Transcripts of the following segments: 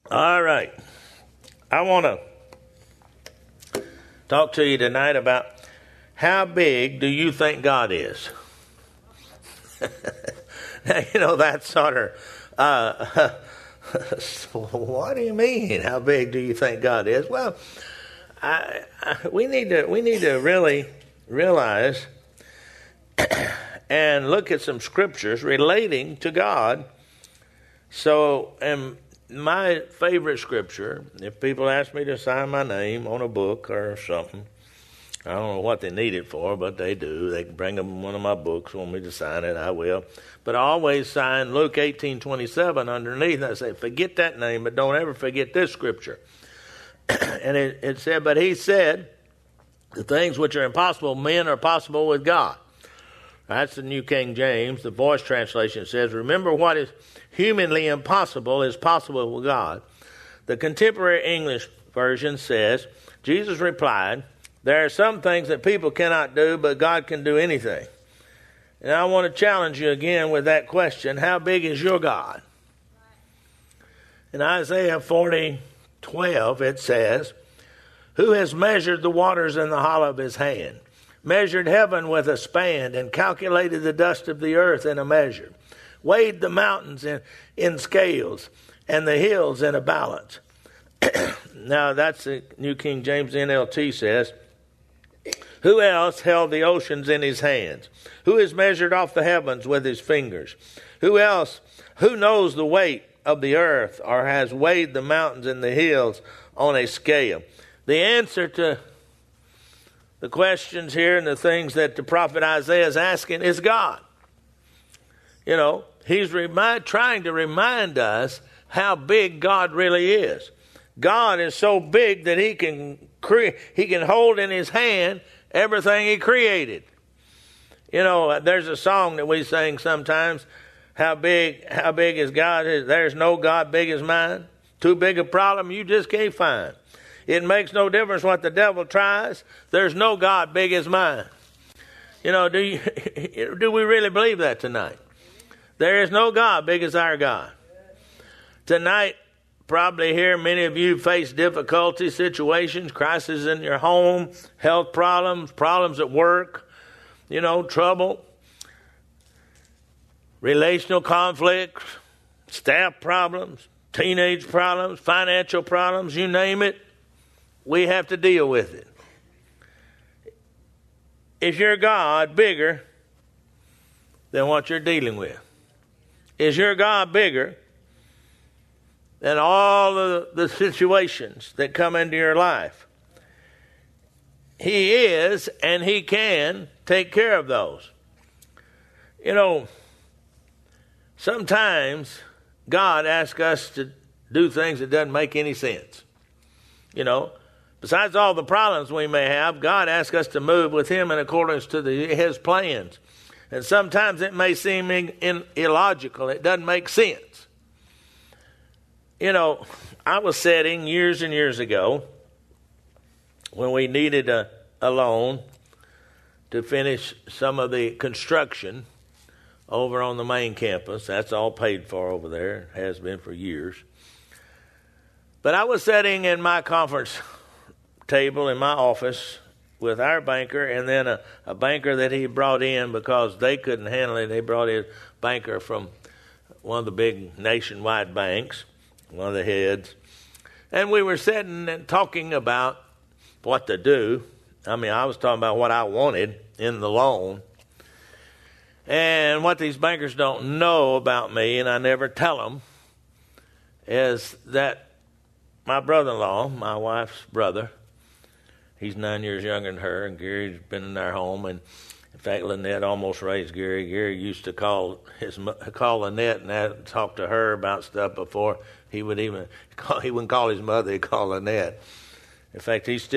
All right. I want to talk to you tonight about how big do you think God is? Now, that's sort of, what do you mean? How big do you think God is? Well, we need to really realize and look at some scriptures relating to God. So, my favorite scripture, if people ask me to sign my name on a book or something, I don't know what they need it for, but they do. They can bring them one of my books, want me to sign it, I will. But I always sign Luke 18:27 underneath. I say, forget that name, but don't ever forget this scripture. And it said, but he said, the things which are impossible, men are possible with God. That's the New King James. The Voice translation says, remember what is humanly impossible is possible with God. The Contemporary English version says, Jesus replied, there are some things that people cannot do, but God can do anything. And I want to challenge you again with that question, how big is your God? In Isaiah 40:12, it says, who has measured the waters in the hollow of his hand, measured heaven with a span, and calculated the dust of the earth in a measure, weighed the mountains in scales, and the hills in a balance. Now, that's the New King James NLT says, who else held the oceans in his hands? Who has measured off the heavens with his fingers? Who knows the weight of the earth, or has weighed the mountains and the hills on a scale? The answer to the questions here and the things that the prophet Isaiah is asking is God. You know, he's trying to remind us how big God really is. God is so big that he can hold in his hand everything he created. You know, there's a song that we sing sometimes, how big is God? There's no God big as mine. Too big a problem you just can't find. It makes no difference what the devil tries. There's no God big as mine. You know, do we really believe that tonight? There is no God big as our God. Tonight, probably here, many of you face difficulty situations, crises in your home, health problems at work, trouble, relational conflicts, staff problems, teenage problems, financial problems, you name it, we have to deal with it. Is your God bigger than what you're dealing with? Is your God bigger than all of the situations that come into your life? He is, and he can take care of those. Sometimes God asks us to do things that doesn't make any sense. Besides all the problems we may have, God asks us to move with him in accordance to his plans. And sometimes it may seem illogical. It doesn't make sense. I was sitting years and years ago when we needed a loan to finish some of the construction over on the main campus. That's all paid for over there. It has been for years. But I was sitting in my conference table in my office with our banker and then a banker that he brought in because they couldn't handle it. They brought in a banker from one of the big nationwide banks, one of the heads. And we were sitting and talking about what to do. I was talking about what I wanted in the loan. And what these bankers don't know about me, and I never tell them, is that my brother-in-law, my wife's brother, he's 9 years younger than her, and Gary's been in our home. And in fact, Lynette almost raised Gary. Gary used to call Lynette and talk to her about stuff before he wouldn't call his mother. He'd call Lynette. In fact, he's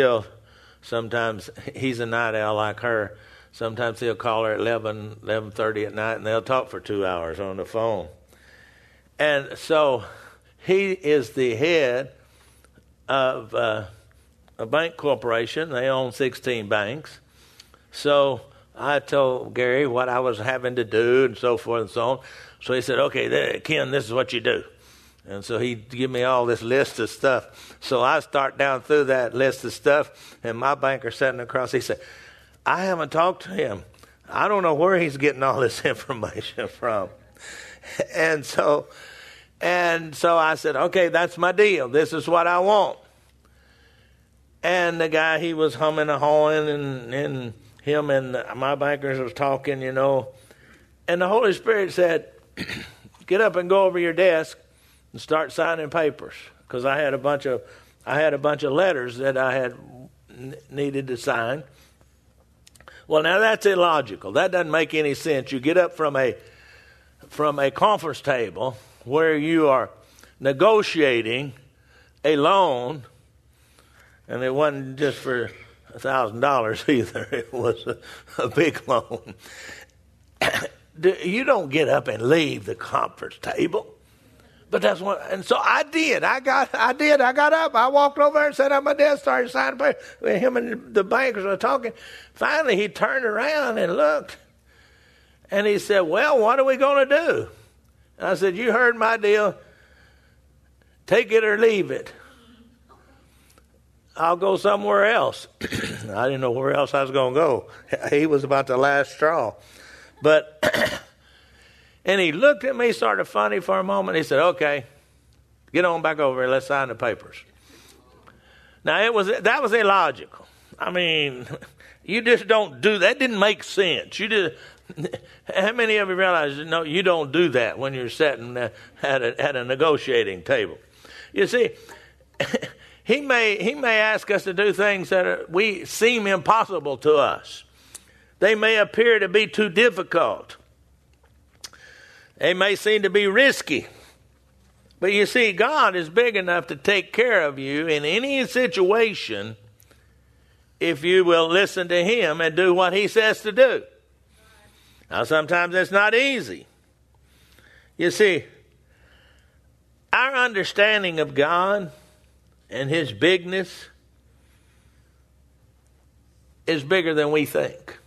a night owl like her. Sometimes he'll call her at 11:30 at night, and they'll talk for 2 hours on the phone. And so he is the head of a bank corporation. They own 16 banks. So I told Gary what I was having to do and so forth and so on. So he said, okay, Ken, this is what you do. And so he'd give me all this list of stuff. So I start down through that list of stuff, and my banker sitting across, he said, I haven't talked to him. I don't know where he's getting all this information from. And so I said, okay, that's my deal. This is what I want. And the guy, he was humming and hawing, and him and my bankers was talking, you know. And the Holy Spirit said, get up and go over your desk and start signing papers, because I had a bunch of letters that I had needed to sign. Well, now that's illogical. That doesn't make any sense. You get up from a conference table where you are negotiating a loan, and it wasn't just for $1,000 either. It was a big loan. You don't get up and leave the conference table. But that's what, and so I did. I got up. I walked over there and sat at my desk, started signing papers. Him and the bankers were talking. Finally, he turned around and looked, and he said, well, what are we going to do? And I said, you heard my deal. Take it or leave it. I'll go somewhere else. I didn't know where else I was going to go. He was about the last straw. But... And he looked at me, started funny for a moment. He said, okay, get on back over here. Let's sign the papers. Now, that was illogical. I mean, you just don't do that. That didn't make sense. How many of you realize, no, you don't do that when you're sitting at a negotiating table? You see, he may ask us to do things that we seem impossible to us. They may appear to be too difficult. They may seem to be risky. But you see, God is big enough to take care of you in any situation if you will listen to Him and do what He says to do. Now, sometimes it's not easy. You see, our understanding of God and His bigness is bigger than we think.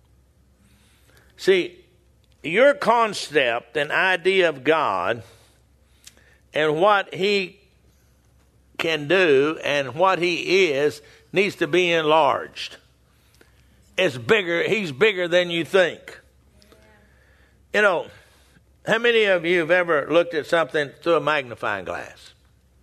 See, your concept and idea of God and what He can do and what He is needs to be enlarged. It's bigger. He's bigger than you think. You know, how many of you have ever looked at something through a magnifying glass?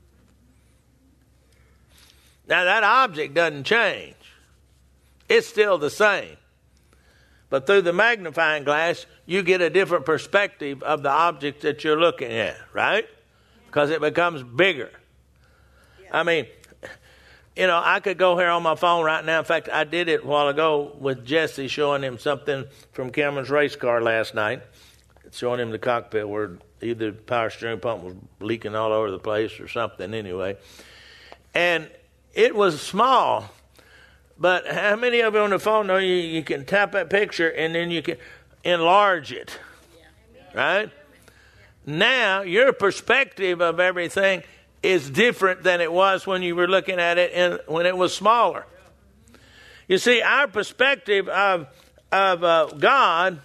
Now, that object doesn't change. It's still the same. But through the magnifying glass, you get a different perspective of the object that you're looking at, right? Because it becomes bigger. Yeah. I mean, you know, I could go here on my phone right now. In fact, I did it a while ago with Jesse, showing him something from Cameron's race car last night, showing him the cockpit where either the power steering pump was leaking all over the place or something anyway. And it was small. But how many of you on the phone know you can tap that picture and then you can enlarge it, right? Now, your perspective of everything is different than it was when you were looking at it when it was smaller. You see, our perspective of God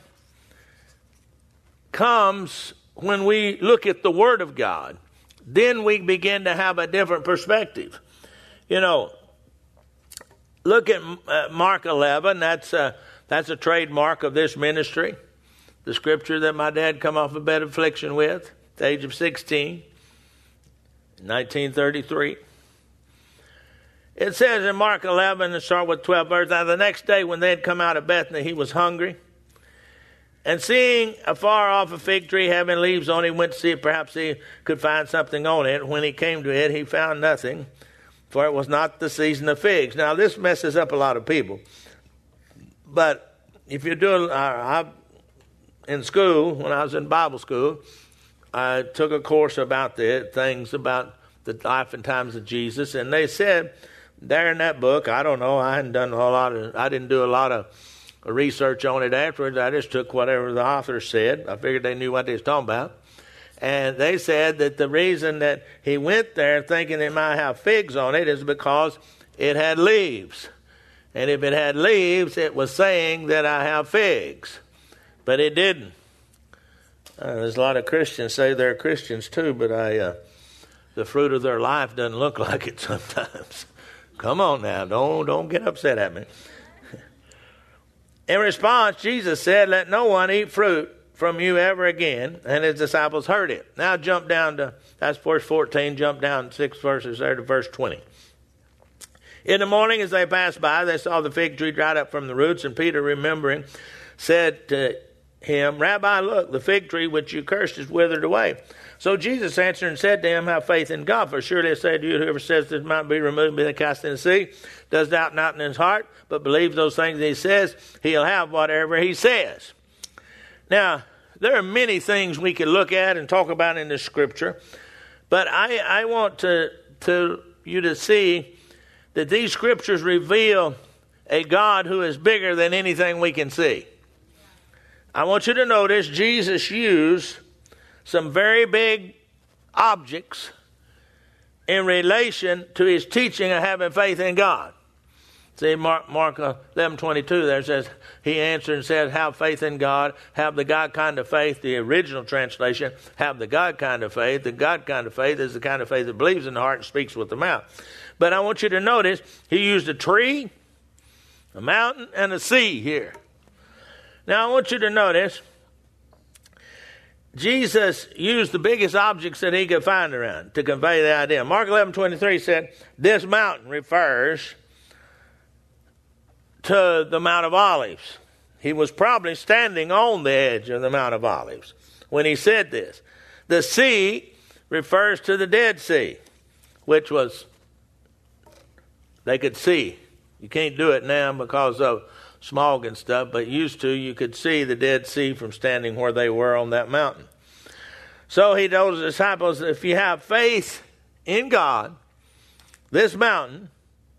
comes when we look at the Word of God. Then we begin to have a different perspective. You know, look at Mark 11. That's a trademark of this ministry. The scripture that my dad come off a bed of affliction with at the age of 16, 1933. It says in Mark 11, and start with 12 verse, now the next day when they had come out of Bethany, he was hungry. And seeing afar off a fig tree having leaves on it, went to see if perhaps he could find something on it. When he came to it, he found nothing, for it was not the season of figs. Now, this messes up a lot of people. But if you're doing, in school, when I was in Bible school, I took a course about things about the life and times of Jesus. And they said there in that book, I don't know, I didn't do a lot of research on it afterwards. I just took whatever the author said. I figured they knew what they was talking about. And they said that the reason that he went there thinking it might have figs on it is because it had leaves. And if it had leaves, it was saying that I have figs. But it didn't. There's a lot of Christians say they're Christians too, but the fruit of their life doesn't look like it sometimes. Come on now, don't get upset at me. In response, Jesus said, let no one eat fruit from you ever again. And his disciples heard it. Now jump down to, that's verse 14, jump down 6 verses there to verse 20. In the morning as they passed by, they saw the fig tree dried up from the roots, and Peter, remembering, said to him, Rabbi, look, the fig tree which you cursed is withered away. So Jesus answered and said to him, have faith in God, for surely I say to you, whoever says this mountain be removed and be cast in the sea, does doubt not in his heart, but believes those things that he says, he'll have whatever he says. Now, there are many things we could look at and talk about in the scripture, but I want you to see that these scriptures reveal a God who is bigger than anything we can see. I want you to notice Jesus used some very big objects in relation to his teaching of having faith in God. See, Mark 11:22 there says, he answered and said, have faith in God, have the God kind of faith. The original translation, have the God kind of faith. The God kind of faith is the kind of faith that believes in the heart and speaks with the mouth. But I want you to notice, he used a tree, a mountain, and a sea here. Now I want you to notice, Jesus used the biggest objects that he could find around to convey the idea. Mark 11:23 said, this mountain refers to the Mount of Olives. He was probably standing on the edge of the Mount of Olives when he said this. The sea refers to the Dead Sea, which was, they could see. You can't do it now because of smog and stuff, but used to, you could see the Dead Sea from standing where they were on that mountain. So he told his disciples, if you have faith in God, this mountain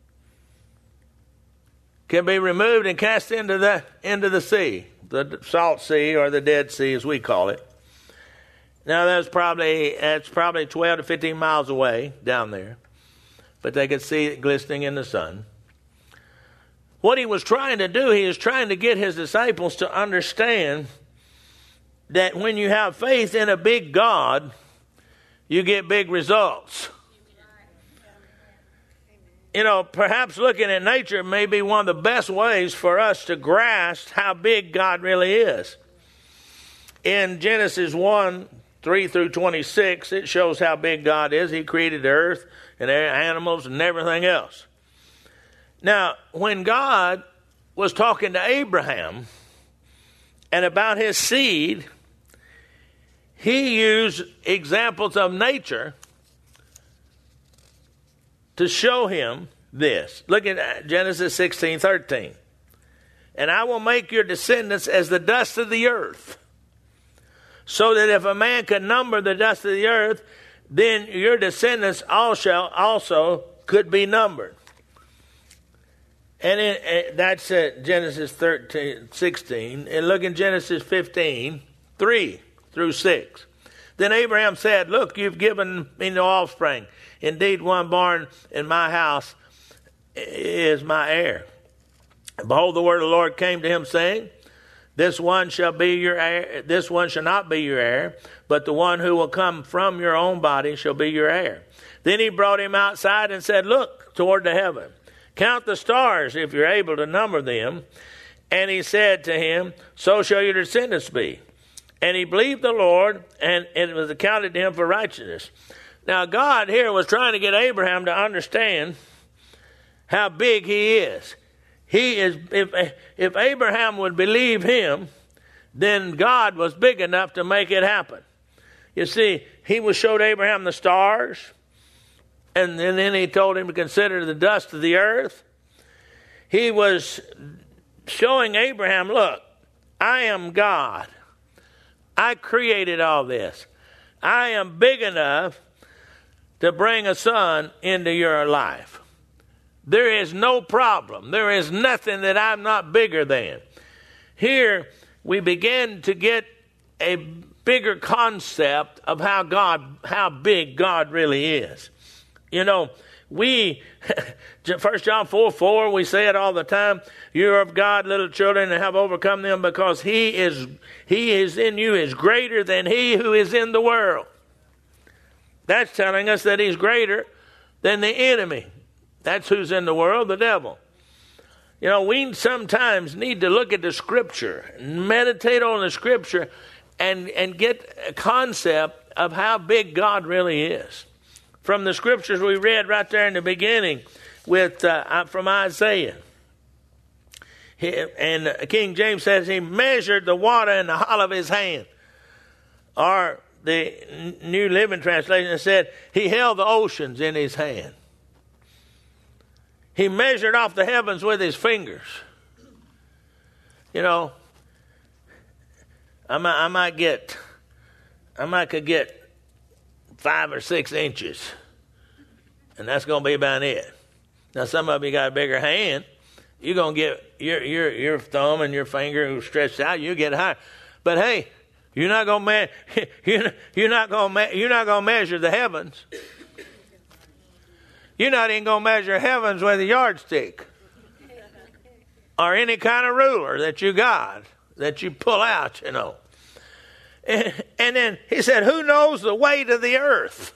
can be removed and cast into the sea, the salt sea or the Dead Sea as we call it. Now that's probably 12 to 15 miles away down there, but they could see it glistening in the sun. What he was trying to do, he was trying to get his disciples to understand that when you have faith in a big God, you get big results. You know, perhaps looking at nature may be one of the best ways for us to grasp how big God really is. In Genesis 1:3 through 26, it shows how big God is. He created the earth and animals and everything else. Now, when God was talking to Abraham and about his seed, he used examples of nature to show him this. Look at Genesis 16:13. And I will make your descendants as the dust of the earth, so that if a man could number the dust of the earth, then your descendants also could be numbered. And that's Genesis 16. And look in Genesis 15:3 through 6. Then Abraham said, look, you've given me no offspring. Indeed, one born in my house is my heir. And behold, the word of the Lord came to him, saying, this one shall be your heir. This one shall not be your heir, but the one who will come from your own body shall be your heir. Then he brought him outside and said, look toward the heaven. Count the stars if you're able to number them. And he said to him, so shall your descendants be. And he believed the Lord, and it was accounted to him for righteousness. Now, God here was trying to get Abraham to understand how big he is. He is. If Abraham would believe him, then God was big enough to make it happen. You see, he showed Abraham the stars, and then he told him to consider the dust of the earth. He was showing Abraham, look, I am God. I created all this. I am big enough to bring a son into your life. There is no problem. There is nothing that I'm not bigger than. Here we begin to get a bigger concept of how big God really is. You know, 1 John 4:4, we say it all the time. You are of God, little children, and have overcome them, because he is in you is greater than he who is in the world. That's telling us that he's greater than the enemy. That's who's in the world, the devil. You know, we sometimes need to look at the Scripture, meditate on the Scripture, and get a concept of how big God really is. From the Scriptures we read right there in the beginning with from Isaiah. And King James says he measured the water in the hollow of his hand. Or the New Living Translation said he held the oceans in his hand. He measured off the heavens with his fingers. You know, I could get 5 or 6 inches, and that's going to be about it. Now, some of you got a bigger hand. You're going to get your thumb and your finger stretched out. You get higher, but hey, you're not going to measure the heavens. You're not even going to measure heavens with a yardstick or any kind of ruler that you got, that you pull out, you know. And then he said, who knows the weight of the earth?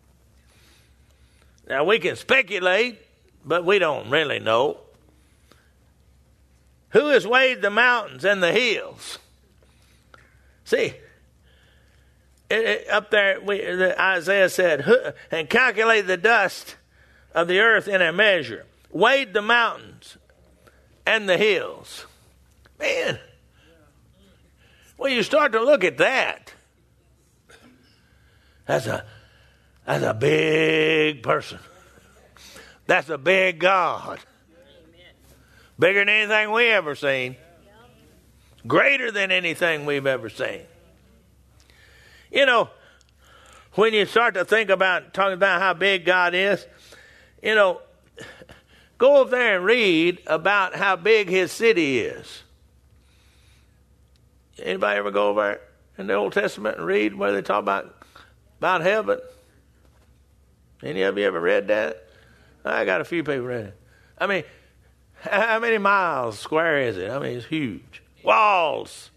Now, we can speculate, but we don't really know. Who has weighed the mountains and the hills? See, up there, Isaiah said, and calculate the dust of the earth in a measure. Weighed the mountains and the hills. Man, when you start to look at that, that's a big person. That's a big God. Bigger than anything we ever seen. Greater than anything we've ever seen. You know, when you start to think about talking about how big God is, you know, go over there and read about how big his city is. Anybody ever go over there in the Old Testament and read where they talk about heaven? Any of you ever read that? I got a few people read it. I mean, how many miles square is it? I mean, it's huge. Walls,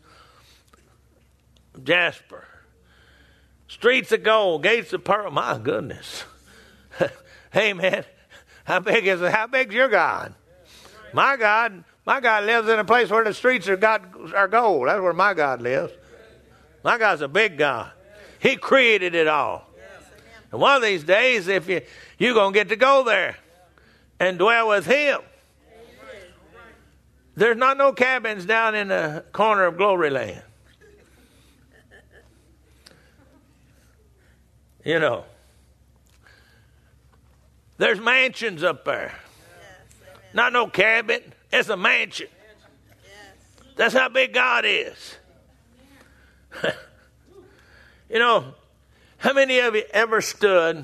jasper, streets of gold, gates of pearl. My goodness. Hey, man, how big is it? How big's your God? My God lives in a place where the streets are gold. That's where my God lives. My God's a big God. He created it all. And one of these days, if you're going to get to go there and dwell with him. There's not no cabins down in the corner of Glory Land. You know. There's mansions up there. Yes, not no cabin. It's a mansion. Yes. That's how big God is. You know, how many of you ever stood,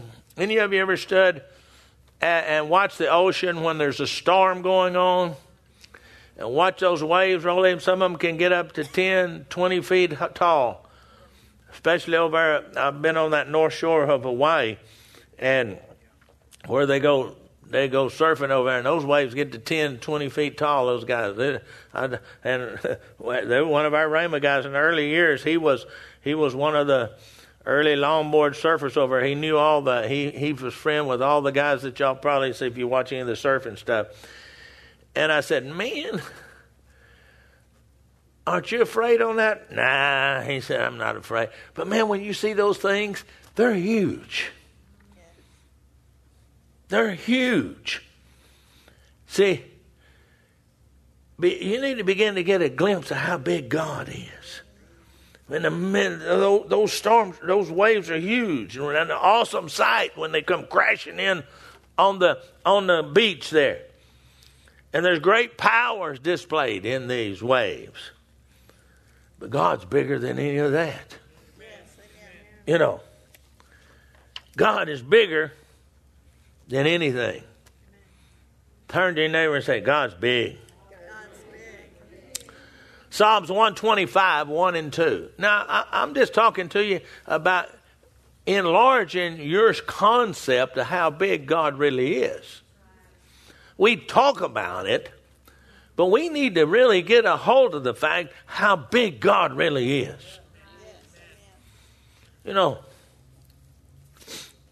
and watched the ocean when there's a storm going on? And watch those waves roll in. Some of them can get up to 10, 20 feet tall. Especially over there, I've been on that north shore of Hawaii, and where they go surfing over there, and those waves get to 10, 20 feet tall, those guys. And they were one of our Rhema guys in the early years. He was one of the early longboard surfers over there. He knew he was friend with all the guys that y'all probably see if you watch any of the surfing stuff. And I said, man, aren't you afraid on that? Nah, he said, I'm not afraid. But man, when you see those things, they're huge. They're huge. See, you need to begin to get a glimpse of how big God is. Those storms, those waves are huge. And an awesome sight when they come crashing in on the beach there. And there's great powers displayed in these waves. But God's bigger than any of that. You know, God is bigger than anything. Turn to your neighbor and say, God's big. Psalms 125, 1 and 2. Now, I'm just talking to you about enlarging your concept of how big God really is. We talk about it, but we need to really get a hold of the fact how big God really is. You know,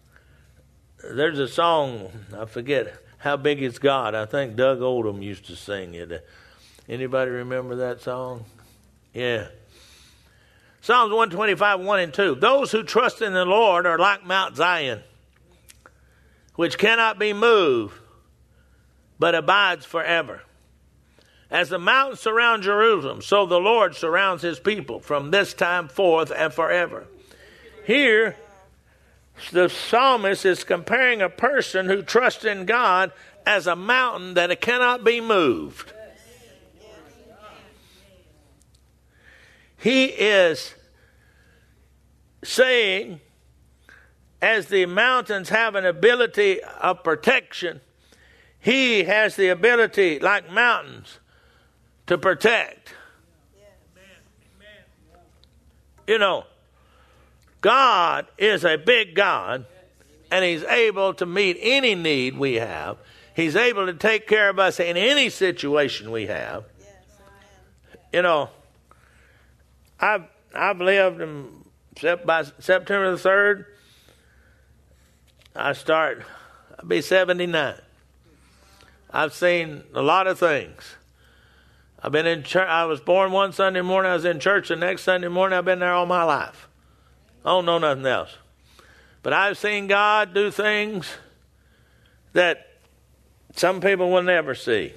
there's a song, I forget, How Big Is God? I think Doug Oldham used to sing it. Anybody remember that song? Yeah. Psalms 125, 1 and 2. Those who trust in the Lord are like Mount Zion, which cannot be moved, but abides forever. As the mountains surround Jerusalem, so the Lord surrounds his people from this time forth and forever. Here, the psalmist is comparing a person who trusts in God as a mountain that it cannot be moved. He is saying, as the mountains have an ability of protection, he has the ability, like mountains, to protect. You know, God is a big God, and he's able to meet any need we have. He's able to take care of us in any situation we have. You know, I've lived by September the 3rd. I'll be 79. I've seen a lot of things. I've been in church. I was born one Sunday morning. I was in church the next Sunday morning. I've been there all my life. I don't know nothing else. But I've seen God do things that some people will never see.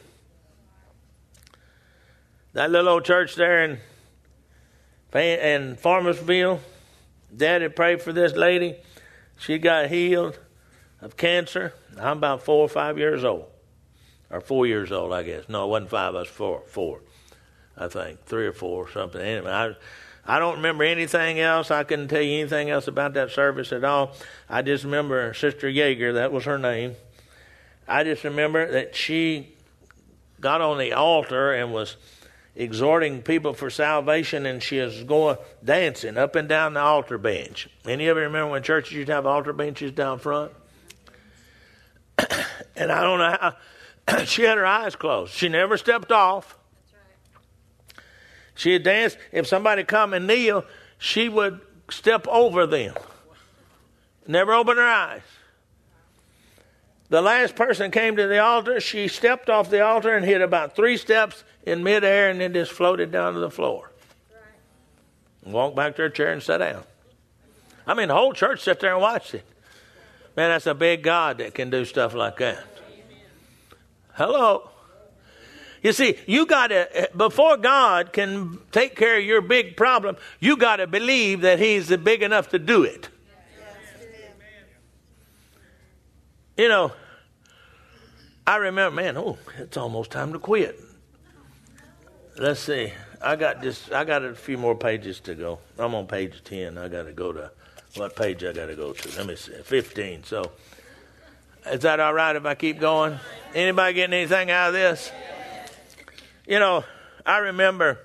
That little old church there in Farmersville, Dad had prayed for this lady. She got healed of cancer. I'm about 4 or 5 years old. Or 4 years old, I guess. No, it wasn't 5, I was 4, I think. 3 or 4 or something. Anyway, I don't remember anything else. I couldn't tell you anything else about that service at all. I just remember Sister Yeager, that was her name. I just remember that she got on the altar and was exhorting people for salvation, and she was going dancing up and down the altar bench. Any of you remember when churches used to have altar benches down front? And I don't know how, she had her eyes closed. She never stepped off. She had danced. If somebody come and kneel, she would step over them. Never open her eyes. The last person came to the altar. She stepped off the altar and hit about 3 steps in midair and then just floated down to the floor. Walked back to her chair and sat down. I mean, the whole church sat there and watched it. Man, that's a big God that can do stuff like that. Hello. You see, you got to, before God can take care of your big problem, you got to believe that he's big enough to do it. You know, I remember, man, it's almost time to quit. Let's see. I got a few more pages to go. I'm on page 10. I got to go to, what page I got to go to? Let me see, 15. So, is that all right if I keep going? Anybody getting anything out of this? You know, I remember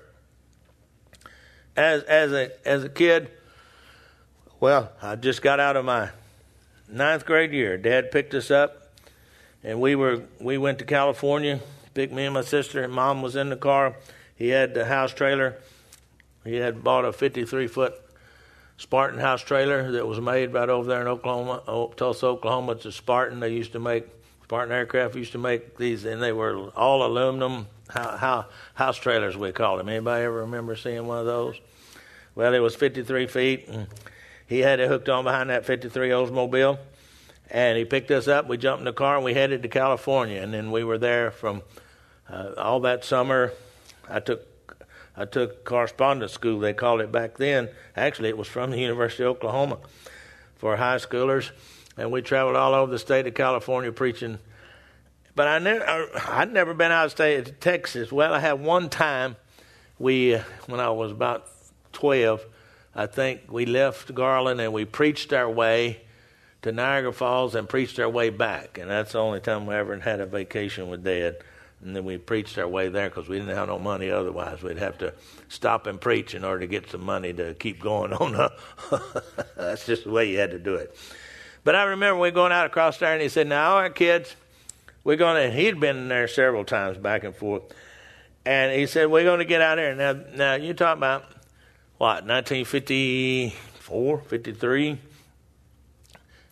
as a kid, well, I just got out of my 9th grade year. Dad picked us up, and we went to California. Picked me and my sister, and Mom was in the car. He had the house trailer. He had bought a 53-foot Spartan house trailer that was made right over there in Oklahoma, Tulsa, Oklahoma. It's a Spartan. Spartan Aircraft used to make these, and they were all aluminum house trailers, we call them. Anybody ever remember seeing one of those? Well, it was 53 feet, and he had it hooked on behind that 53 Oldsmobile, and he picked us up. We jumped in the car, and we headed to California, and then we were there from all that summer. I took correspondence school, they called it back then. Actually, it was from the University of Oklahoma for high schoolers, and we traveled all over the state of California preaching. But I'd never been out of state of Texas. Well, I had one time, when I was about 12, I think we left Garland and we preached our way to Niagara Falls and preached our way back. And that's the only time we ever had a vacation with Dad. And then we preached our way there because we didn't have no money otherwise. We'd have to stop and preach in order to get some money to keep going on. That's just the way you had to do it. But I remember we going out across there, and he said, now, all right, kids, we're going to, he'd been there several times back and forth. And he said, we're going to get out there. Now you talk about, what, 1954, 53?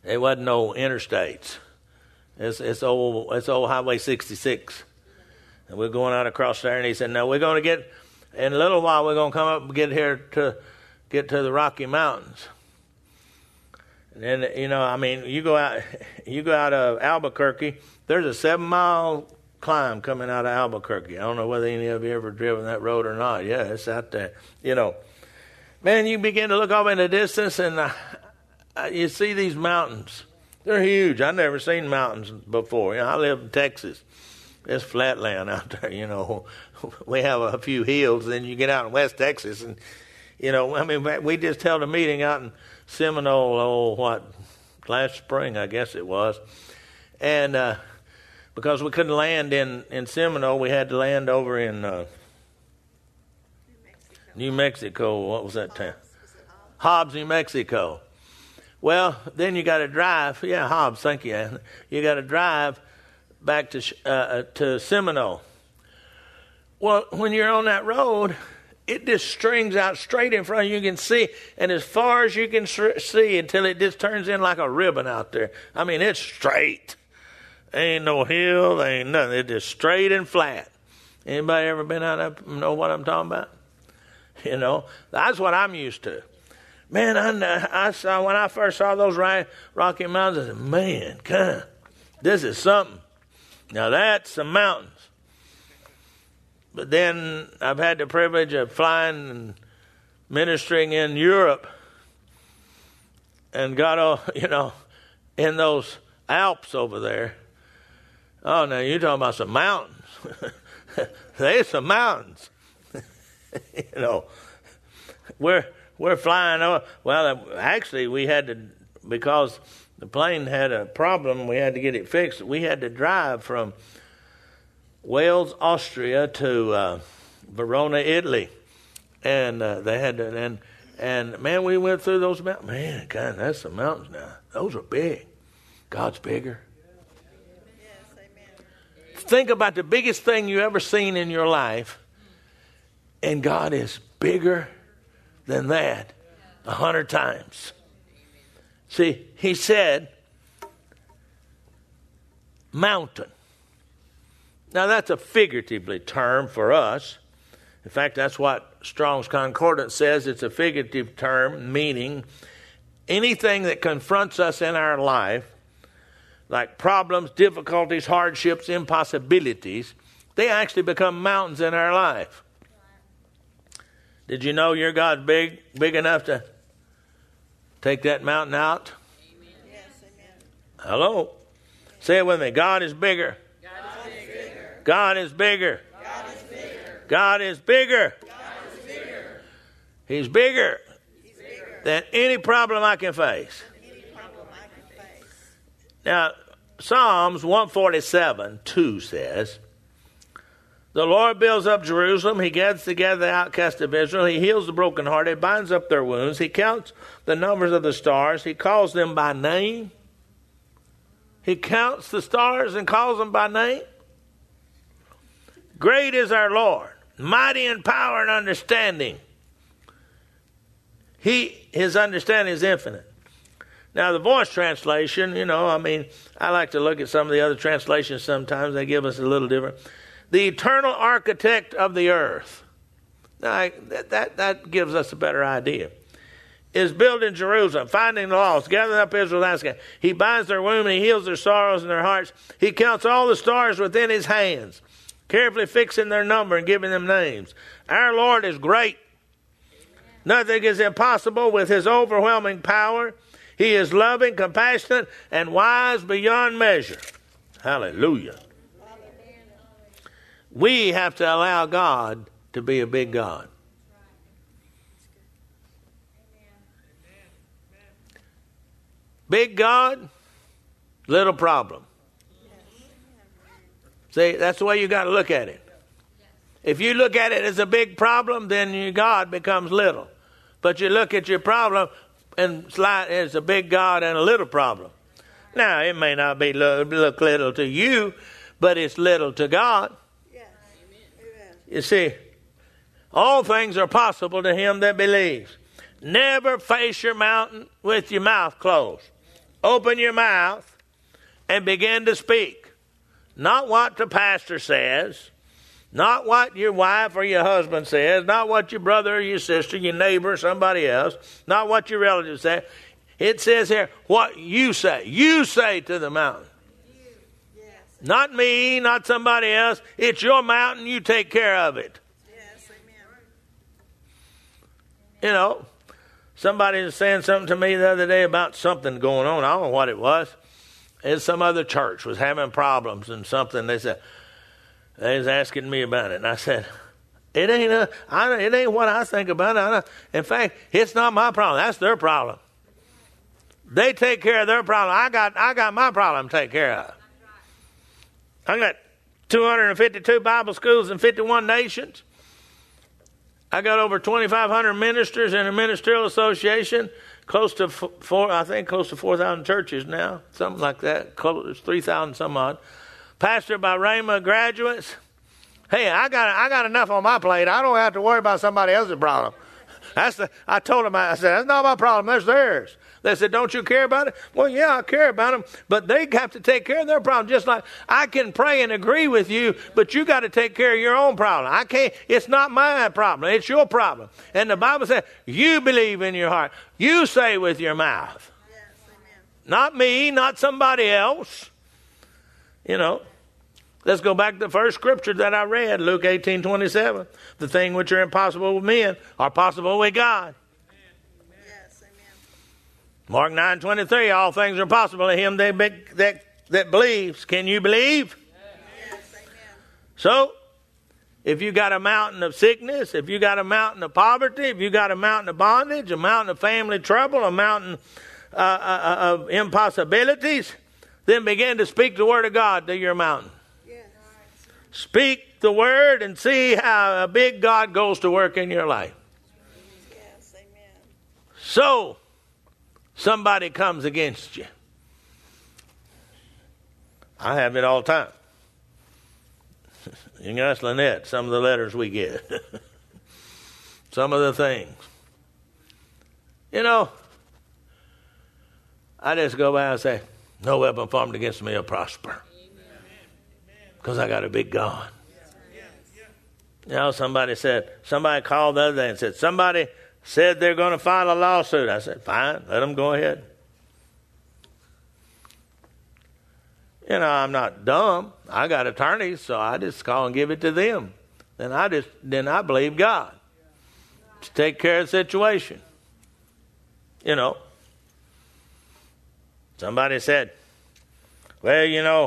There wasn't no interstates. It's old Highway 66. And we're going out across there, and he said, "No, we're going to get, in a little while, we're going to come up and get to the Rocky Mountains." And then, you go out of Albuquerque, there's a 7-mile climb coming out of Albuquerque. I don't know whether any of you ever driven that road or not. Yeah, it's out there. Man, you begin to look off in the distance, and you see these mountains. They're huge. I've never seen mountains before. I live in Texas. It's flatland out there, We have a few hills. Then you get out in West Texas, and, we just held a meeting out in Seminole, last spring, I guess it was. And because we couldn't land in Seminole, we had to land over in New Mexico. What was that town? Hobbs, New Mexico. Well, then you got to drive. Yeah, Hobbs, thank you. You got to drive back to Seminole. Well, when you're on that road, it just strings out straight in front of you. You can see, and as far as you can see until it just turns in like a ribbon out there. I mean, it's straight. Ain't no hill, ain't nothing. It's just straight and flat. Anybody ever been out there, know what I'm talking about? That's what I'm used to. Man, I saw, when I first saw those Rocky Mountains, I said, man, God, this is something. Now that's some mountains. But then I've had the privilege of flying and ministering in Europe, and got, in those Alps over there. Oh, now you're talking about some mountains. There's some mountains. We're flying over. Well, actually, we had to, because the plane had a problem, we had to get it fixed. We had to drive from Wales, Austria to Verona, Italy. And they had to, and man, we went through those mountains. Man, God, that's some mountains now. Those are big. God's bigger. Think about the biggest thing you ever seen in your life, and God is bigger than that 100 times. See, he said, mountain. Now, that's a figuratively term for us. In fact, that's what Strong's Concordance says. It's a figurative term, meaning anything that confronts us in our life, like problems, difficulties, hardships, impossibilities, they actually become mountains in our life. Did you know your God's big enough to take that mountain out? Amen. Yes, amen. Hello? Say it with me. God is bigger. God is bigger. God is bigger. God is bigger. God is bigger. God is bigger. He's bigger. He's bigger than any problem I can face. Any problem I can face. Now, Psalms 147:2 says, the Lord builds up Jerusalem. He gathers together the outcast of Israel. He heals the brokenhearted, binds up their wounds. He counts the numbers of the stars. He calls them by name. He counts the stars and calls them by name. Great is our Lord, mighty in power and understanding. His understanding is infinite. Now, the Voice translation, I like to look at some of the other translations sometimes. They give us a little different. The eternal architect of the earth. Now, that gives us a better idea. Is building Jerusalem, finding the lost, gathering up Israel's outcast. He binds their womb and he heals their sorrows and their hearts. He counts all the stars within his hands, carefully fixing their number and giving them names. Our Lord is great. Nothing is impossible with his overwhelming power. He is loving, compassionate, and wise beyond measure. Hallelujah. We have to allow God to be a big God. Big God, little problem. See, that's the way you got to look at it. If you look at it as a big problem, then your God becomes little. But you look at your problem and it's a big God and a little problem. Now, it may not be look little to you, but it's little to God. Yes. You see, all things are possible to him that believes. Never face your mountain with your mouth closed. open your mouth and begin to speak. Not what the pastor says, not what your wife or your husband says, not what your brother or your sister, your neighbor, somebody else, not what your relatives say. It says here, what you say. You say to the mountain. Yes. Not me, not somebody else. It's your mountain. You take care of it. Yes. Amen. You know, somebody was saying something to me the other day about something going on. I don't know what it was. It's some other church was having problems and something. They said, they was asking me about it. And I said, it ain't what I think about it. In fact, it's not my problem. That's their problem. They take care of their problem. I got my problem to take care of. I got 252 Bible schools in 51 nations. I got over 2,500 ministers in a ministerial association. Close to 4,000 churches now, something like that. Close to 3,000 some odd. Pastored by Rhema graduates. Hey, I got enough on my plate. I don't have to worry about somebody else's problem. I told them, I said, that's not my problem. That's theirs. They said, don't you care about it? Well, yeah, I care about them, but they have to take care of their problem. Just like I can pray and agree with you, but you got to take care of your own problem. I can't. It's not my problem. It's your problem. And the Bible says, you believe in your heart. You say with your mouth. Yes. Amen. Not me, not somebody else. You know. Let's go back to the first scripture that I read, Luke 18:27. The things which are impossible with men are possible with God. Yes. Amen. Mark 9:23, all things are possible to him that believes. Can you believe? Yes. Amen. So, if you got a mountain of sickness, if you got a mountain of poverty, if you got a mountain of bondage, a mountain of family trouble, a mountain of impossibilities, then begin to speak the word of God to your mountain. Yes. Speak the word and see how a big God goes to work in your life. Yes. Amen. So, somebody comes against you. I have it all the time. You can ask Lynette some of the letters we get. Some of the things. You know, I just go by and say, no weapon formed against me will prosper. Because I got a big God. You know, somebody called the other day and said, somebody said they're going to file a lawsuit. I said, fine, let them go ahead. You know, I'm not dumb. I got attorneys, so I just call and give it to them. Then I believe God to take care of the situation. You know, somebody said, well, you know,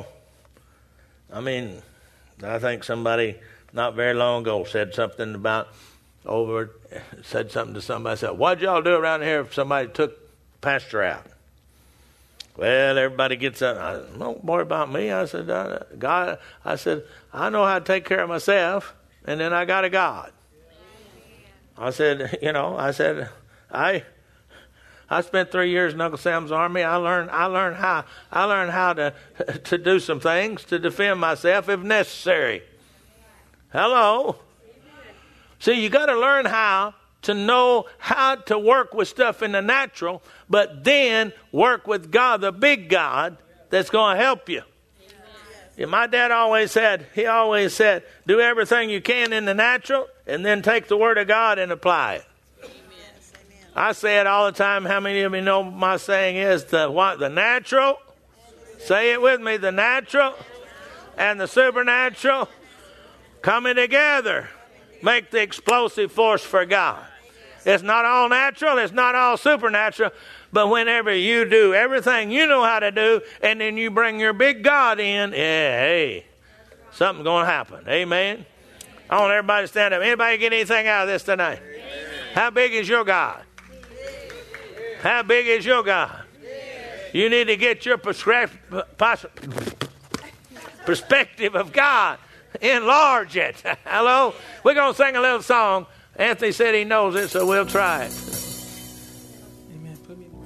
I think somebody not very long ago said something to somebody, said, what'd y'all do around here if somebody took pastor out? Well, everybody gets up. Don't worry about me. I said, God, I know how to take care of myself, and then I got a God. I said, I spent 3 years in Uncle Sam's army. I learned how to do some things to defend myself if necessary. Hello. See, you got to learn how to know how to work with stuff in the natural, but then work with God, the big God, that's going to help you. Yeah, my dad always said, do everything you can in the natural and then take the word of God and apply it. Yes. Amen. I say it all the time. How many of you know my saying is the natural? Say it with me. The natural and the supernatural coming together make the explosive force for God. It's not all natural. It's not all supernatural. But whenever you do everything you know how to do, and then you bring your big God in, hey, something's going to happen. Amen. I want everybody to stand up. Anybody get anything out of this tonight? How big is your God? How big is your God? You need to get your perspective of God. Enlarge it. Hello? We're going to sing a little song. Anthony said he knows it, so we'll try it. Amen. Put me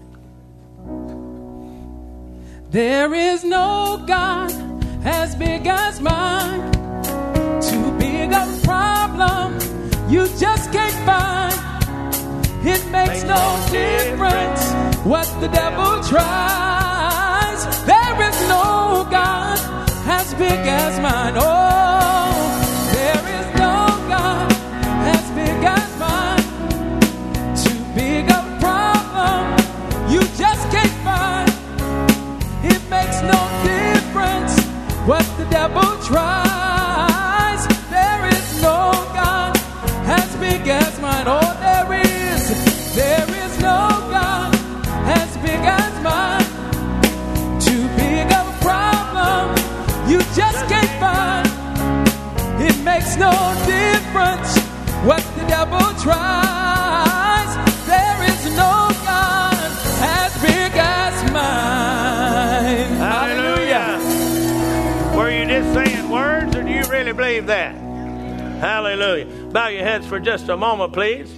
in. There is no God as big as mine. Too big a problem you just can't find. It makes no difference what the devil tries. no God as big as mine. Oh, there is no God as big as mine. Too big a problem you just can't find. It makes no difference what the devil tries. There is no God as big as mine. Oh, there is no God as big as mine. Too big of a problem you just can't find. It makes no difference what the devil tries. There is no God as big as mine. Hallelujah. Were you just saying words, or do you really believe that? Hallelujah. Bow your heads for just a moment, please.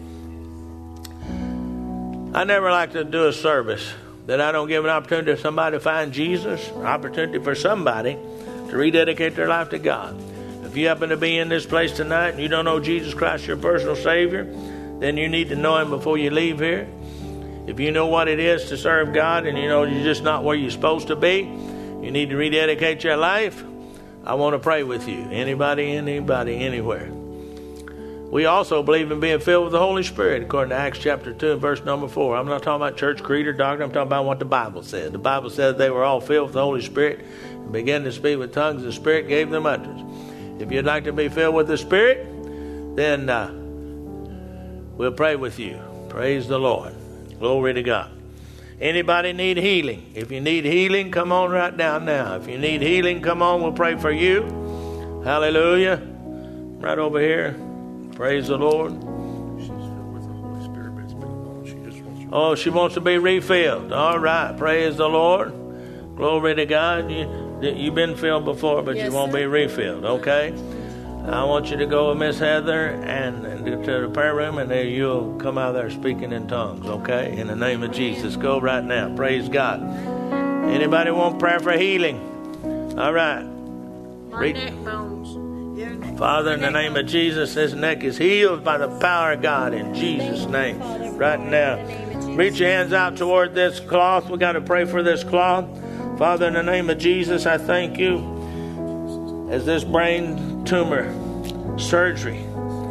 I never like to do a service that I don't give an opportunity for somebody to find Jesus, an opportunity for somebody to rededicate their life to God. If you happen to be in this place tonight and you don't know Jesus Christ, your personal Savior, then you need to know Him before you leave here. If you know what it is to serve God and you know you're just not where you're supposed to be, you need to rededicate your life, I want to pray with you. Anybody, anywhere. We also believe in being filled with the Holy Spirit, according to Acts chapter 2 and verse number 4. I'm not talking about church creed or doctrine. I'm talking about what the Bible says. The Bible says they were all filled with the Holy Spirit and began to speak with tongues. The Spirit gave them utterance. If you'd like to be filled with the Spirit, then we'll pray with you. Praise the Lord. Glory to God. Anybody need healing? If you need healing, come on right down now. If you need healing, come on. We'll pray for you. Hallelujah. Right over here. Praise the Lord. She's filled with the Holy Spirit, but it's been long. She just wants to. Oh, she wants to be refilled. All right. Praise the Lord. Glory to God. You've been filled before, but Yes, you won't sir. be refilled. Okay? I want you to go with Miss Heather and to the prayer room, and then you'll come out there speaking in tongues. Okay? In the name of Jesus. Go right now. Praise God. Anybody want prayer for healing? All right. My neck bones. Father, in the name of Jesus, his neck is healed by the power of God in Jesus' name. Right now. Reach your hands out toward this cloth. We got to pray for this cloth. Father, in the name of Jesus, I thank you as this brain tumor surgery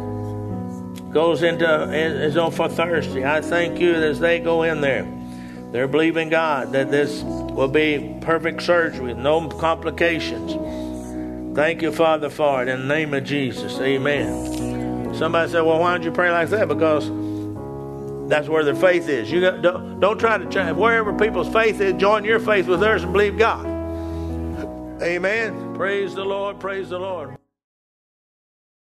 is on for Thursday. I thank you as they go in there. They're believing God that this will be perfect surgery with no complications. Thank you, Father, for it in the name of Jesus. Amen. Somebody said, well, why don't you pray like that? Because that's where their faith is. Don't try to change. Wherever people's faith is, join your faith with theirs and believe God. Amen. Praise the Lord. Praise the Lord.